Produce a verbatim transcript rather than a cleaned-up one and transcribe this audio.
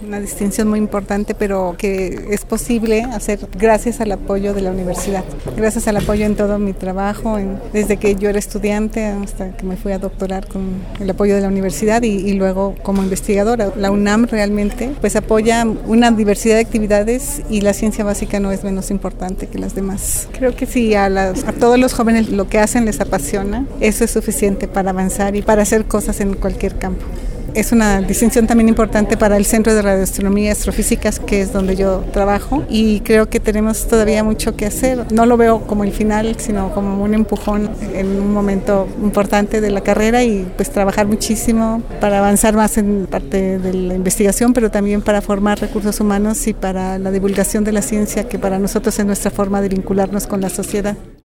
una distinción muy importante, pero que es posible hacer gracias al apoyo de la universidad, gracias al apoyo en todo mi trabajo, en, desde que yo era estudiante hasta que me fui a doctorar con el apoyo de la universidad y, y luego como investigadora. La UNAM realmente pues apoya una diversidad de actividades y la ciencia básica no es menos importante que las demás. Creo que si a, las, a todos los jóvenes lo que hacen les apasiona, eso es suficiente para avanzar y para hacer cosas en cualquier campo. Es una distinción también importante para el Centro de Radioastronomía y Astrofísicas, que es donde yo trabajo, y creo que tenemos todavía mucho que hacer. No lo veo como el final, sino como un empujón en un momento importante de la carrera y pues trabajar muchísimo para avanzar más en parte de la investigación, pero también para formar recursos humanos y para la divulgación de la ciencia, que para nosotros es nuestra forma de vincularnos con la sociedad.